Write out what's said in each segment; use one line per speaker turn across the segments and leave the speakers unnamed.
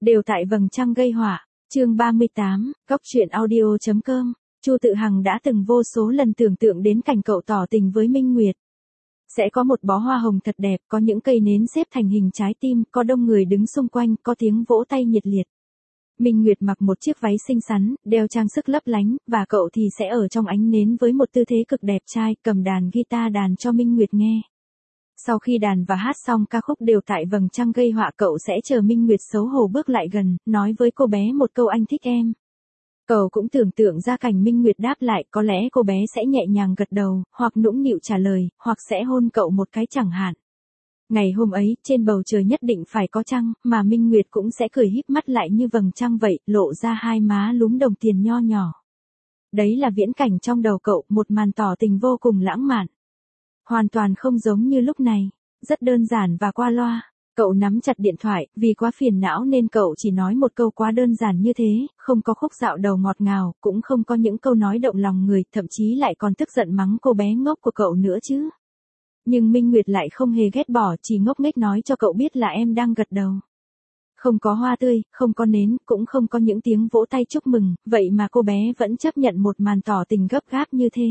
Đều tại vầng trăng gây họa. Chương 38, Góc truyện audio.com. Chu Tự Hằng đã từng vô số lần tưởng tượng đến cảnh cậu tỏ tình với Minh Nguyệt. Sẽ có một bó hoa hồng thật đẹp, có những cây nến xếp thành hình trái tim, có đông người đứng xung quanh, có tiếng vỗ tay nhiệt liệt. Minh Nguyệt mặc một chiếc váy xinh xắn, đeo trang sức lấp lánh, và cậu thì sẽ ở trong ánh nến với một tư thế cực đẹp trai, cầm đàn guitar đàn cho Minh Nguyệt nghe. Sau khi đàn và hát xong ca khúc Đều tại vầng trăng gây họa, cậu sẽ chờ Minh Nguyệt xấu hổ bước lại gần, nói với cô bé một câu anh thích em. Cậu cũng tưởng tượng ra cảnh Minh Nguyệt đáp lại, có lẽ cô bé sẽ nhẹ nhàng gật đầu, hoặc nũng nịu trả lời, hoặc sẽ hôn cậu một cái chẳng hạn. Ngày hôm ấy, trên bầu trời nhất định phải có trăng, mà Minh Nguyệt cũng sẽ cười híp mắt lại như vầng trăng vậy, lộ ra hai má lúm đồng tiền nho nhỏ. Đấy là viễn cảnh trong đầu cậu, một màn tỏ tình vô cùng lãng mạn. Hoàn toàn không giống như lúc này, rất đơn giản và qua loa. Cậu nắm chặt điện thoại, vì quá phiền não nên cậu chỉ nói một câu quá đơn giản như thế, không có khúc dạo đầu ngọt ngào, cũng không có những câu nói động lòng người, thậm chí lại còn tức giận mắng cô bé ngốc của cậu nữa chứ. Nhưng Minh Nguyệt lại không hề ghét bỏ, chỉ ngốc nghếch nói cho cậu biết là em đang gật đầu. Không có hoa tươi, không có nến, cũng không có những tiếng vỗ tay chúc mừng, vậy mà cô bé vẫn chấp nhận một màn tỏ tình gấp gáp như thế.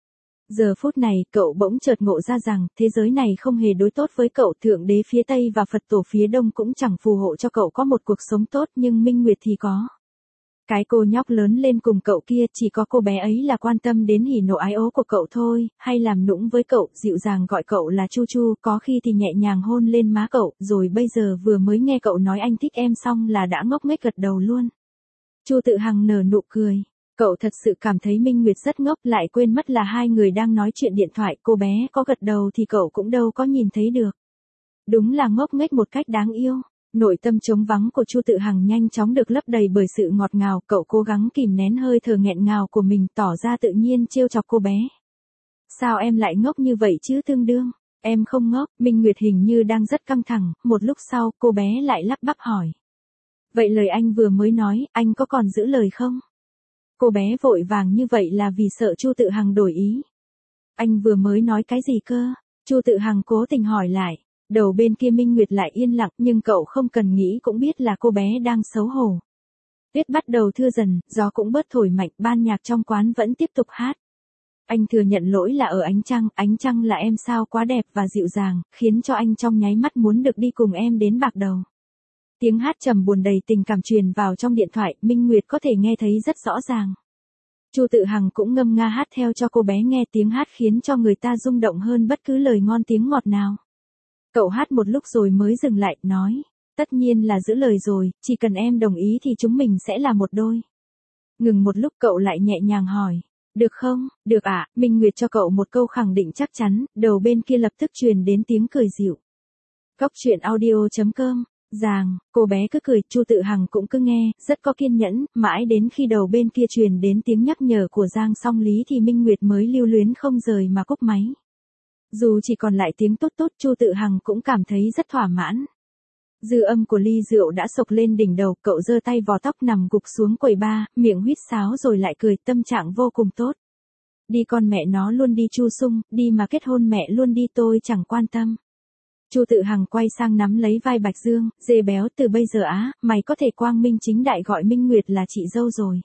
Giờ phút này, cậu bỗng chợt ngộ ra rằng, thế giới này không hề đối tốt với cậu, Thượng Đế phía Tây và Phật Tổ phía Đông cũng chẳng phù hộ cho cậu có một cuộc sống tốt, nhưng Minh Nguyệt thì có. Cái cô nhóc lớn lên cùng cậu kia, chỉ có cô bé ấy là quan tâm đến hỉ nộ ái ố của cậu thôi, hay làm nũng với cậu, dịu dàng gọi cậu là Chu Chu, có khi thì nhẹ nhàng hôn lên má cậu, rồi bây giờ vừa mới nghe cậu nói anh thích em xong là đã ngốc nghếch gật đầu luôn. Chu Tự Hằng nở nụ cười. Cậu thật sự cảm thấy Minh Nguyệt rất ngốc, lại quên mất là hai người đang nói chuyện điện thoại, cô bé có gật đầu thì cậu cũng đâu có nhìn thấy được. Đúng là ngốc nghếch một cách đáng yêu. Nội tâm trống vắng của Chu Tự Hằng nhanh chóng được lấp đầy bởi sự ngọt ngào, cậu cố gắng kìm nén hơi thở nghẹn ngào của mình, tỏ ra tự nhiên trêu chọc cô bé. Sao em lại ngốc như vậy chứ tương đương? Em không ngốc. Minh Nguyệt hình như đang rất căng thẳng, một lúc sau, cô bé lại lắp bắp hỏi. Vậy lời anh vừa mới nói, anh có còn giữ lời không? Cô bé vội vàng như vậy là vì sợ Chu Tự Hằng đổi ý. Anh vừa mới nói cái gì cơ? Chu Tự Hằng cố tình hỏi lại. Đầu bên kia Minh Nguyệt lại yên lặng, nhưng cậu không cần nghĩ cũng biết là cô bé đang xấu hổ. Tuyết bắt đầu thưa dần, gió cũng bớt thổi mạnh, ban nhạc trong quán vẫn tiếp tục hát. Anh thừa nhận lỗi là ở ánh trăng là em sao quá đẹp và dịu dàng, khiến cho anh trong nháy mắt muốn được đi cùng em đến bạc đầu. Tiếng hát trầm buồn đầy tình cảm truyền vào trong điện thoại, Minh Nguyệt có thể nghe thấy rất rõ ràng. Chu Tự Hằng cũng ngâm nga hát theo cho cô bé nghe, tiếng hát khiến cho người ta rung động hơn bất cứ lời ngon tiếng ngọt nào. Cậu hát một lúc rồi mới dừng lại, nói, tất nhiên là giữ lời rồi, chỉ cần em đồng ý thì chúng mình sẽ là một đôi. Ngừng một lúc cậu lại nhẹ nhàng hỏi, được không? Được ạ. Minh Nguyệt cho cậu một câu khẳng định chắc chắn, đầu bên kia lập tức truyền đến tiếng cười dịu. Góc truyện audio.com. Giàng, cô bé cứ cười, Chu Tự Hằng cũng cứ nghe, rất có kiên nhẫn, mãi đến khi đầu bên kia truyền đến tiếng nhắc nhở của Giang Song Lý thì Minh Nguyệt mới lưu luyến không rời mà cúp máy. Dù chỉ còn lại tiếng tốt tốt, Chu Tự Hằng cũng cảm thấy rất thỏa mãn. Dư âm của ly rượu đã sộc lên đỉnh đầu, cậu giơ tay vò tóc nằm gục xuống quầy bar, miệng huýt sáo rồi lại cười, tâm trạng vô cùng tốt. Đi con mẹ nó luôn đi Chu Sung, đi mà kết hôn mẹ luôn đi tôi chẳng quan tâm. Chu Tự Hằng quay sang nắm lấy vai Bạch Dương, dê béo, từ bây giờ mày có thể quang minh chính đại gọi Minh Nguyệt là chị dâu rồi.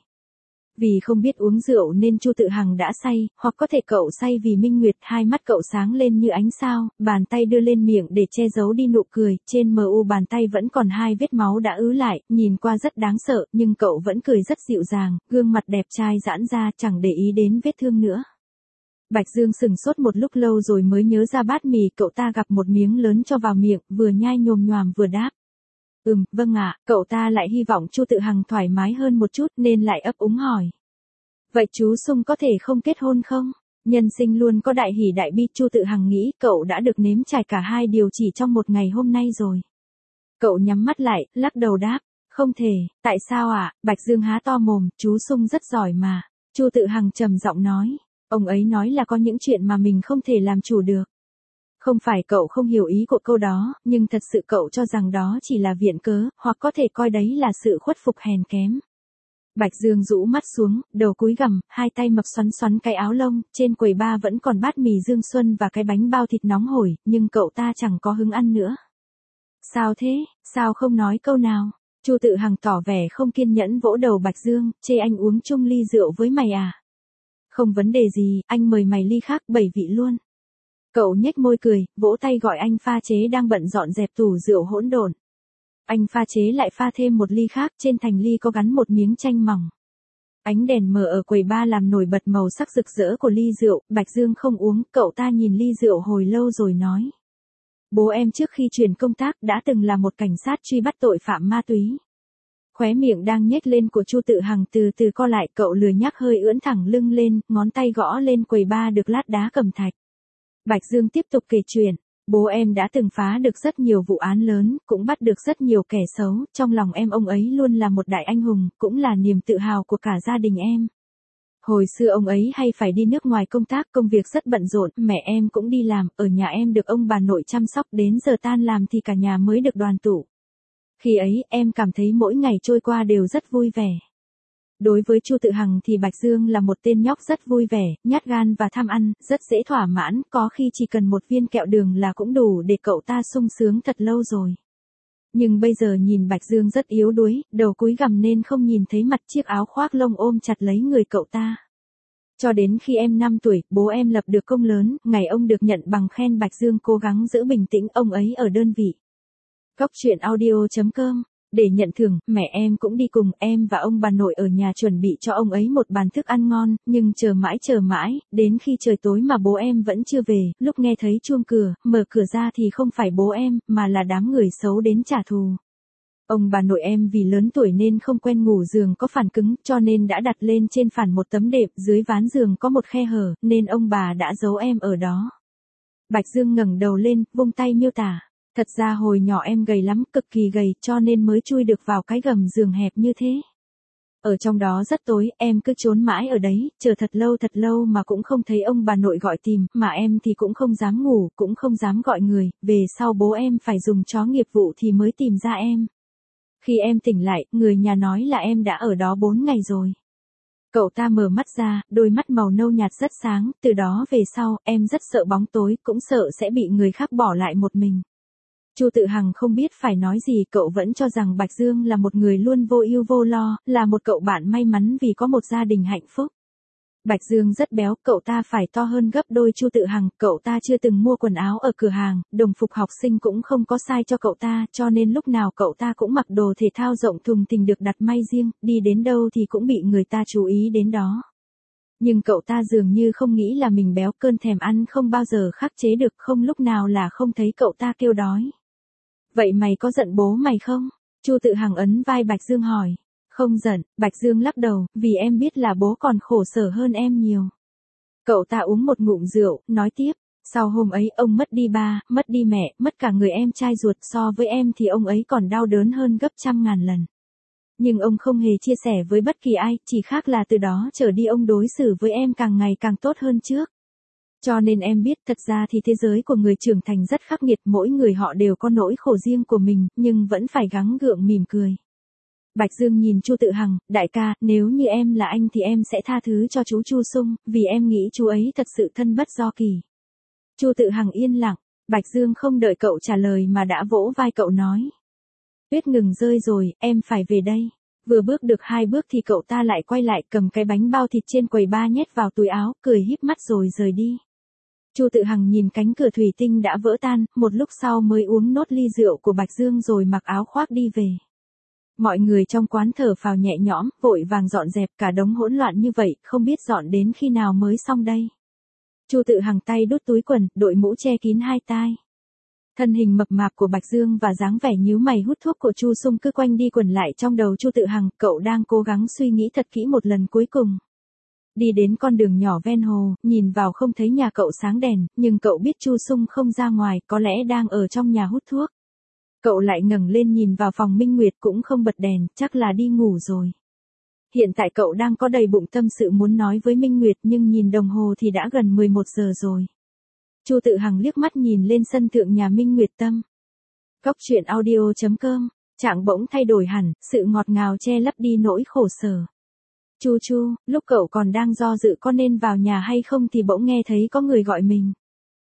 Vì không biết uống rượu nên Chu Tự Hằng đã say, hoặc có thể cậu say vì Minh Nguyệt, hai mắt cậu sáng lên như ánh sao, bàn tay đưa lên miệng để che giấu đi nụ cười, trên mu bàn tay vẫn còn hai vết máu đã ứ lại, nhìn qua rất đáng sợ, nhưng cậu vẫn cười rất dịu dàng, gương mặt đẹp trai giãn ra, chẳng để ý đến vết thương nữa. Bạch Dương sừng sốt một lúc lâu rồi mới nhớ ra bát mì cậu ta gặp một miếng lớn cho vào miệng, vừa nhai nhồm nhoàm vừa đáp. Vâng ạ, cậu ta lại hy vọng Chu Tự Hằng thoải mái hơn một chút nên lại ấp úng hỏi. Vậy chú Sung có thể không kết hôn không? Nhân sinh luôn có đại hỉ đại bi, Chu Tự Hằng nghĩ cậu đã được nếm trải cả hai điều chỉ trong một ngày hôm nay rồi. Cậu nhắm mắt lại, lắc đầu đáp, không thể, tại sao ạ? Bạch Dương há to mồm, chú Sung rất giỏi mà. Chu Tự Hằng trầm giọng nói, ông ấy nói là có những chuyện mà mình không thể làm chủ được. Không phải cậu không hiểu ý của câu đó, nhưng thật sự cậu cho rằng đó chỉ là viện cớ, hoặc có thể coi đấy là sự khuất phục hèn kém. Bạch Dương rũ mắt xuống, đầu cúi gằm, hai tay mập xoắn xoắn cái áo lông, trên quầy bar vẫn còn bát mì Dương Xuân và cái bánh bao thịt nóng hổi, nhưng cậu ta chẳng có hứng ăn nữa. Sao thế, sao không nói câu nào? Chu Tự Hằng tỏ vẻ không kiên nhẫn vỗ đầu Bạch Dương, chê anh uống chung ly rượu với mày à? Không vấn đề gì, anh mời mày ly khác 7 vị luôn. Cậu nhếch môi cười, vỗ tay gọi anh pha chế đang bận dọn dẹp tủ rượu hỗn độn. Anh pha chế lại pha thêm một ly khác, trên thành ly có gắn một miếng chanh mỏng. Ánh đèn mờ ở quầy bar làm nổi bật màu sắc rực rỡ của ly rượu, Bạch Dương không uống, cậu ta nhìn ly rượu hồi lâu rồi nói. Bố em trước khi chuyển công tác đã từng là một cảnh sát truy bắt tội phạm ma túy. Khóe miệng đang nhếch lên của Chu Tự Hằng từ từ co lại, cậu lười nhác hơi ưỡn thẳng lưng lên, ngón tay gõ lên quầy bar được lát đá cẩm thạch. Bạch Dương tiếp tục kể chuyện. Bố em đã từng phá được rất nhiều vụ án lớn, cũng bắt được rất nhiều kẻ xấu, trong lòng em ông ấy luôn là một đại anh hùng, cũng là niềm tự hào của cả gia đình em. Hồi xưa ông ấy hay phải đi nước ngoài công tác, công việc rất bận rộn, mẹ em cũng đi làm, ở nhà em được ông bà nội chăm sóc, đến giờ tan làm thì cả nhà mới được đoàn tụ. Khi ấy, em cảm thấy mỗi ngày trôi qua đều rất vui vẻ. Đối với Chu Tự Hằng thì Bạch Dương là một tên nhóc rất vui vẻ, nhát gan và tham ăn, rất dễ thỏa mãn, có khi chỉ cần một viên kẹo đường là cũng đủ để cậu ta sung sướng thật lâu rồi. Nhưng bây giờ nhìn Bạch Dương rất yếu đuối, đầu cúi gằm nên không nhìn thấy mặt, chiếc áo khoác lông ôm chặt lấy người cậu ta. Cho đến khi em 5 tuổi, bố em lập được công lớn, ngày ông được nhận bằng khen. Bạch Dương cố gắng giữ bình tĩnh, ông ấy ở đơn vị. Góc truyện audio.com. Để nhận thưởng, mẹ em cũng đi cùng, em và ông bà nội ở nhà chuẩn bị cho ông ấy một bàn thức ăn ngon, nhưng chờ mãi, đến khi trời tối mà bố em vẫn chưa về, lúc nghe thấy chuông cửa, mở cửa ra thì không phải bố em, mà là đám người xấu đến trả thù. Ông bà nội em vì lớn tuổi nên không quen ngủ giường có phản cứng, cho nên đã đặt lên trên phản một tấm đệm, dưới ván giường có một khe hở, nên ông bà đã giấu em ở đó. Bạch Dương ngẩng đầu lên, vung tay miêu tả. Thật ra hồi nhỏ em gầy lắm, cực kỳ gầy, cho nên mới chui được vào cái gầm giường hẹp như thế. Ở trong đó rất tối, em cứ trốn mãi ở đấy, chờ thật lâu mà cũng không thấy ông bà nội gọi tìm, mà em thì cũng không dám ngủ, cũng không dám gọi người, về sau bố em phải dùng chó nghiệp vụ thì mới tìm ra em. Khi em tỉnh lại, người nhà nói là em đã ở đó 4 ngày rồi. Cậu ta mở mắt ra, đôi mắt màu nâu nhạt rất sáng, từ đó về sau, em rất sợ bóng tối, cũng sợ sẽ bị người khác bỏ lại một mình. Chu Tự Hằng không biết phải nói gì, cậu vẫn cho rằng Bạch Dương là một người luôn vô ưu vô lo, là một cậu bạn may mắn vì có một gia đình hạnh phúc. Bạch Dương rất béo, cậu ta phải to hơn gấp đôi Chu Tự Hằng, cậu ta chưa từng mua quần áo ở cửa hàng, đồng phục học sinh cũng không có size cho cậu ta, cho nên lúc nào cậu ta cũng mặc đồ thể thao rộng thùng thình được đặt may riêng, đi đến đâu thì cũng bị người ta chú ý đến đó. Nhưng cậu ta dường như không nghĩ là mình béo, cơn thèm ăn không bao giờ khắc chế được, không lúc nào là không thấy cậu ta kêu đói. Vậy mày có giận bố mày không? Chu Tự Hằng ấn vai Bạch Dương hỏi. Không giận, Bạch Dương lắc đầu, vì em biết là bố còn khổ sở hơn em nhiều. Cậu ta uống một ngụm rượu, nói tiếp, sau hôm ấy ông mất đi ba, mất đi mẹ, mất cả người em trai ruột, so với em thì ông ấy còn đau đớn hơn gấp trăm ngàn lần. Nhưng ông không hề chia sẻ với bất kỳ ai, chỉ khác là từ đó trở đi ông đối xử với em càng ngày càng tốt hơn trước. Cho nên em biết thật ra thì thế giới của người trưởng thành rất khắc nghiệt, mỗi người họ đều có nỗi khổ riêng của mình, nhưng vẫn phải gắng gượng mỉm cười. Bạch Dương nhìn Chu Tự Hằng, đại ca, nếu như em là anh thì em sẽ tha thứ cho chú Chu Sung, vì em nghĩ chú ấy thật sự thân bất do kỳ. Chu Tự Hằng yên lặng, Bạch Dương không đợi cậu trả lời mà đã vỗ vai cậu nói. Tuyết ngừng rơi rồi, em phải về đây. Vừa bước được 2 bước thì cậu ta lại quay lại cầm cái bánh bao thịt trên quầy bar nhét vào túi áo, cười híp mắt rồi rời đi. Chu Tự Hằng nhìn cánh cửa thủy tinh đã vỡ tan, một lúc sau mới uống nốt ly rượu của Bạch Dương rồi mặc áo khoác đi về. Mọi người trong quán thở phào nhẹ nhõm, vội vàng dọn dẹp, cả đống hỗn loạn như vậy, không biết dọn đến khi nào mới xong đây. Chu Tự Hằng tay đút túi quần, đội mũ che kín hai tai. Thân hình mập mạp của Bạch Dương và dáng vẻ nhíu mày hút thuốc của Chu Sung cứ quanh đi quẩn lại trong đầu Chu Tự Hằng, cậu đang cố gắng suy nghĩ thật kỹ một lần cuối cùng. Đi đến con đường nhỏ ven hồ, nhìn vào không thấy nhà cậu sáng đèn, nhưng cậu biết Chu Sung không ra ngoài, có lẽ đang ở trong nhà hút thuốc. Cậu lại ngẩng lên nhìn vào phòng Minh Nguyệt cũng không bật đèn, chắc là đi ngủ rồi. Hiện tại cậu đang có đầy bụng tâm sự muốn nói với Minh Nguyệt, nhưng nhìn đồng hồ thì đã gần 11 giờ rồi. Chu Tự Hằng liếc mắt nhìn lên sân thượng nhà Minh Nguyệt Tâm. Góc truyện audio.com, trạng bỗng thay đổi hẳn, sự ngọt ngào che lấp đi nỗi khổ sở. Chu Chu, lúc cậu còn đang do dự có nên vào nhà hay không thì bỗng nghe thấy có người gọi mình.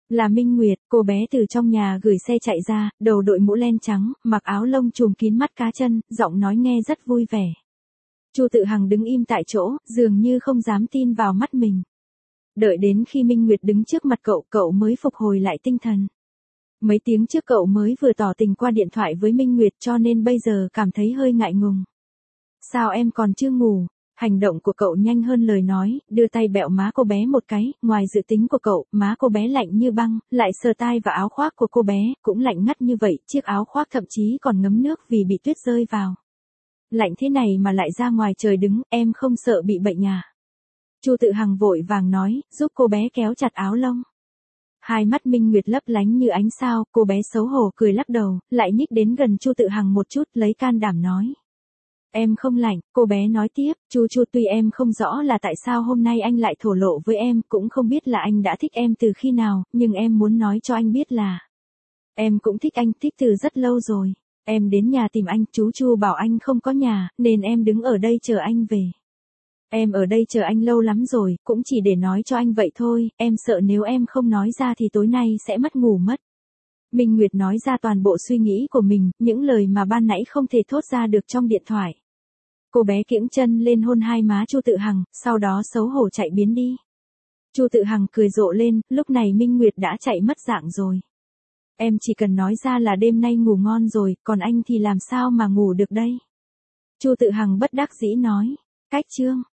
Là Minh Nguyệt, cô bé từ trong nhà gửi xe chạy ra, đầu đội mũ len trắng, mặc áo lông trùm kín mắt cá chân, giọng nói nghe rất vui vẻ. Chu Tự Hằng đứng im tại chỗ, dường như không dám tin vào mắt mình. Đợi đến khi Minh Nguyệt đứng trước mặt cậu, cậu mới phục hồi lại tinh thần. Mấy tiếng trước cậu mới vừa tỏ tình qua điện thoại với Minh Nguyệt cho nên bây giờ cảm thấy hơi ngại ngùng. Sao em còn chưa ngủ? Hành động của cậu nhanh hơn lời nói, đưa tay bẹo má cô bé một cái, ngoài dự tính của cậu, má cô bé lạnh như băng, lại sờ tai và áo khoác của cô bé, cũng lạnh ngắt như vậy, chiếc áo khoác thậm chí còn ngấm nước vì bị tuyết rơi vào. Lạnh thế này mà lại ra ngoài trời đứng, em không sợ bị bệnh à? Chu Tự Hằng vội vàng nói, giúp cô bé kéo chặt áo lông. Hai mắt Minh Nguyệt lấp lánh như ánh sao, cô bé xấu hổ cười lắc đầu, lại nhích đến gần Chu Tự Hằng một chút, lấy can đảm nói. Em không lạnh, cô bé nói tiếp, Chu tuy em không rõ là tại sao hôm nay anh lại thổ lộ với em, cũng không biết là anh đã thích em từ khi nào, nhưng em muốn nói cho anh biết là em cũng thích anh, thích từ rất lâu rồi. Em đến nhà tìm anh, Chu bảo anh không có nhà, nên em đứng ở đây chờ anh về. Em ở đây chờ anh lâu lắm rồi, cũng chỉ để nói cho anh vậy thôi, em sợ nếu em không nói ra thì tối nay sẽ mất ngủ mất. Minh Nguyệt nói ra toàn bộ suy nghĩ của mình, những lời mà ban nãy không thể thốt ra được trong điện thoại. Cô bé kiễng chân lên hôn hai má Chu Tự Hằng, sau đó xấu hổ chạy biến đi. Chu Tự Hằng cười rộ lên, lúc này Minh Nguyệt đã chạy mất dạng rồi. Em chỉ cần nói ra là đêm nay ngủ ngon rồi, còn anh thì làm sao mà ngủ được đây? Chu Tự Hằng bất đắc dĩ nói. Cách chương